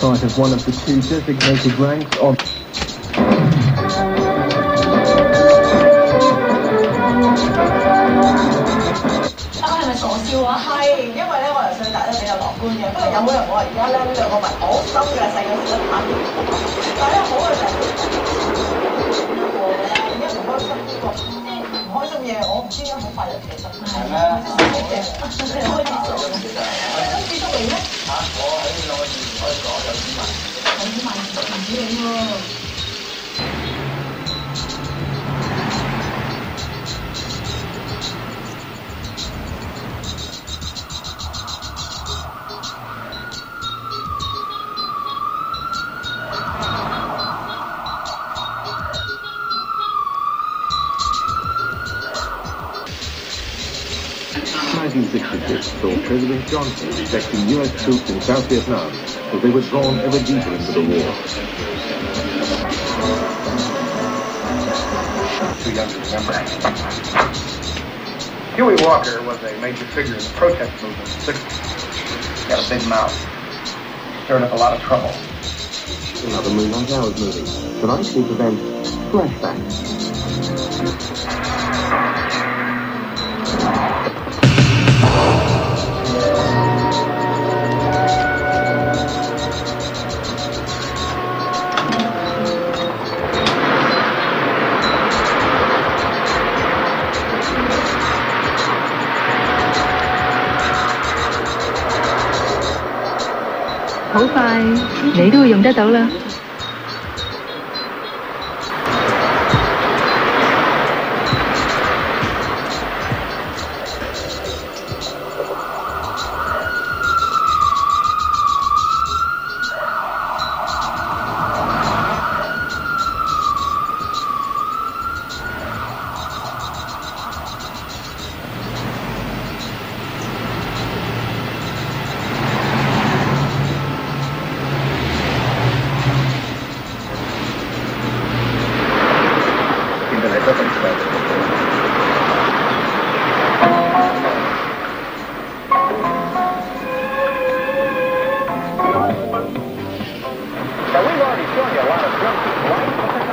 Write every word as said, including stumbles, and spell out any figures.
part of one of the two designated ranks of... 係咪傻笑啊？係，因為咧我由細到大都比較樂觀嘅。不過有冇人話而家咧呢兩個問好深嘅細個時都打電話，但係咧好嘅就係呢個咧，點解唔開心呢個？即係唔開心嘢，我唔知點解好快就其實係咩？即係開始做嘅。你諗住出嚟咩？嚇！我喺兩個字可以講有錢問，有錢問唔止你喎。 nineteen sixty-six saw President Johnson protecting U S troops in South Vietnam as they were drawn ever deeper into the war. Too young to remember. Huey Walker was a major figure in the protest movement in the sixties. He had a big mouth. Stirred up a lot of trouble. Another Moonlight Hours movie. Tonight we present Flashback. 「好快，你都會用得到啦。」 Now, we've already shown you a lot of junk light.